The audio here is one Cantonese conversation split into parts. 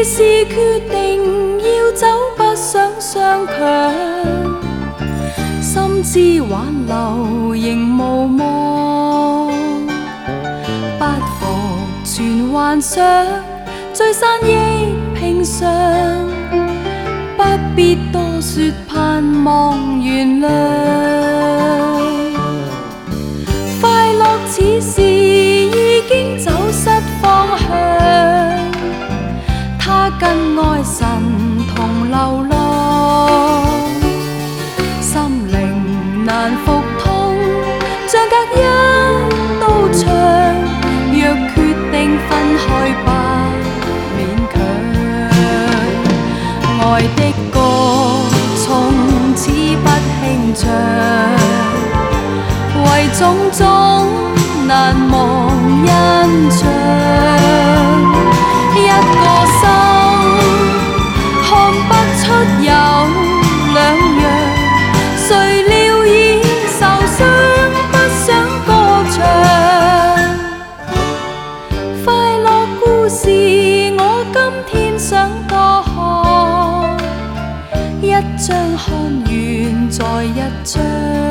既是決定要走，不想相強，心知挽留仍無望，不服全幻想，聚散亦平常，不必多說盼望原諒。快樂似是已經走失方向，他跟愛神同流浪，心靈難復通，像隔一道牆。若決定分開吧，勉強。愛的歌從此不輕唱，為種種難忘印象。一個心看不出有兩樣，誰料已受傷，不想歌唱。快樂故事我今天想多看，一張看完再一張，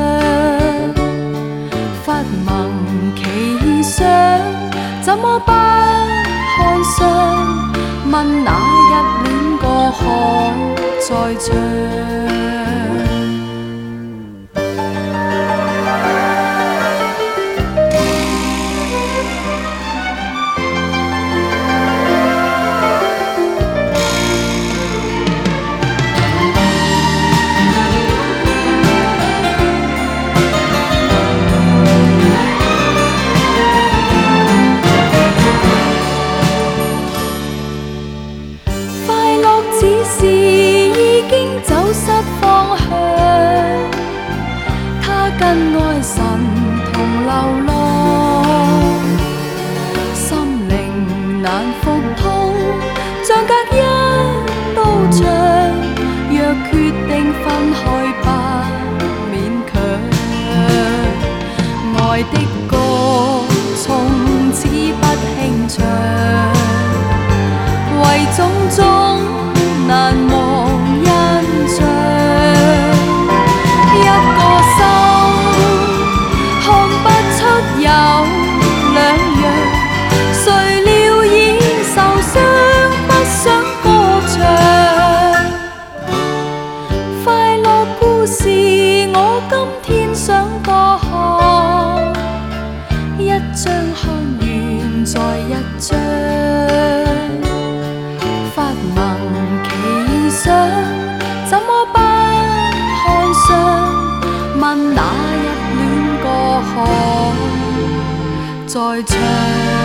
忽萌奇想，怎麼不看上？問那一戀歌可再唱？是已經走失方向，他跟愛神同流浪，心靈難復通，像隔一道牆。若決定分開吧，勉強。愛的歌從此不輕唱，為種種難忘印象。一個心看不出有兩樣，誰料已受傷，不想歌唱。快樂故事我今天想多看，一張看完再一張，發萌怎麼不看上？問那一戀歌可再唱？